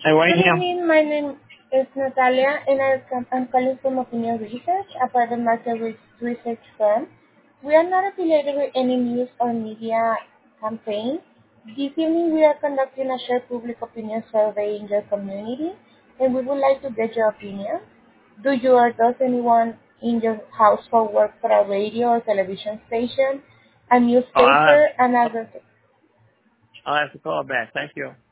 And right Good now, evening. My name is Natalia, and I'm calling from Opinion Research, a part of market research firm. We are not affiliated with any news or media campaign. This evening, we are conducting a shared public opinion survey in your community, and we would like to get your opinion. Do you or does anyone in your household work for a radio or television station, a oh, newspaper, and other? I'll have to call back. Thank you.